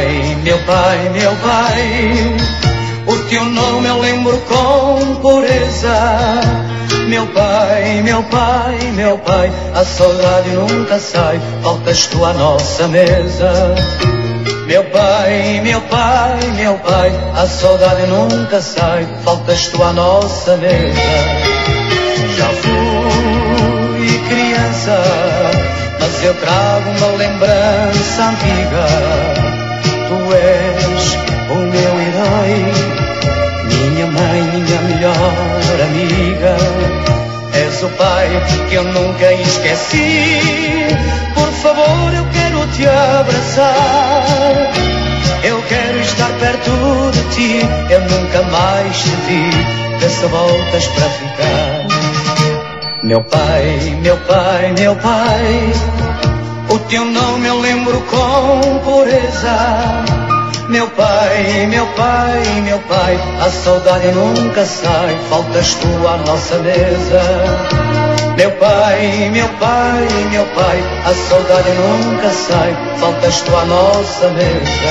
pai, meu pai, meu pai, o teu nome eu lembro com pureza. Meu pai, meu pai, meu pai, a saudade nunca sai, faltas tu à nossa mesa. Meu pai, meu pai, meu pai, a saudade nunca sai, faltas tu à nossa mesa. Já fui criança, mas eu trago uma lembrança antiga. Tu és o meu herói, minha mãe, minha melhor amiga. És o pai que eu nunca esqueci. Por favor, eu quero te abraçar. Eu quero estar perto de ti. Eu nunca mais te vi. Vê se voltas para ficar. Meu pai, meu pai, meu pai, o teu nome eu lembro com pureza. Meu pai, meu pai, meu pai, a saudade nunca sai, faltas tu à nossa mesa. Meu pai, meu pai, meu pai, a saudade nunca sai, faltas tu à nossa mesa.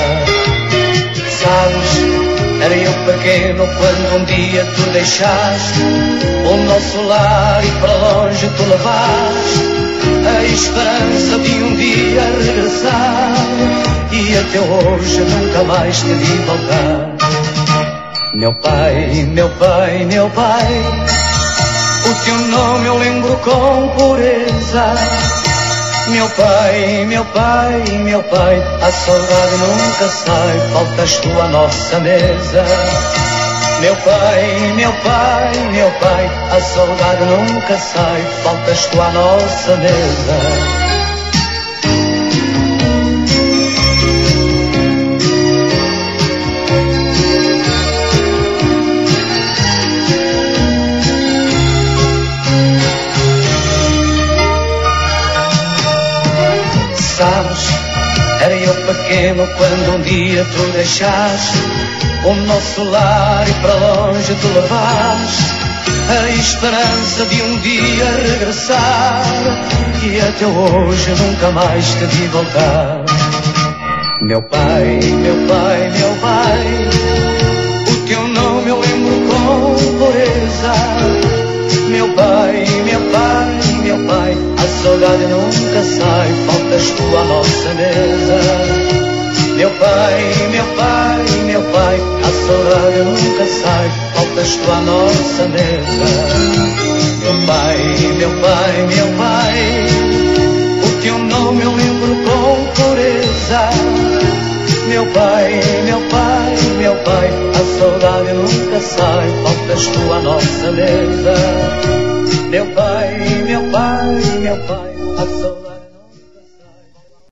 Sabes, era eu pequeno quando um dia tu deixaste o nosso lar e para longe tu levaste a esperança de um dia regressar. E até hoje nunca mais te vi voltar. Meu pai, meu pai, meu pai, o teu nome eu lembro com pureza. Meu pai, meu pai, meu pai, a saudade nunca sai, faltas tu à nossa mesa. Meu pai, meu pai, meu pai, a saudade nunca sai, faltas tu à nossa mesa. Sabes, era eu pequeno quando um dia tu deixaste o nosso lar e para longe tu levaste a esperança de um dia regressar. E até hoje nunca mais te vi voltar. Meu pai, meu pai, meu pai, o teu nome eu lembro com pureza. Meu pai, meu pai, meu pai, a saudade nunca sai, faltas tu à nossa mesa. Meu pai, meu pai, meu pai, a saudade nunca sai, faltas tu à nossa mesa. Meu pai, meu pai, meu pai, o teu nome eu lembro com pureza. Meu pai, meu pai, meu pai, a saudade nunca sai, faltas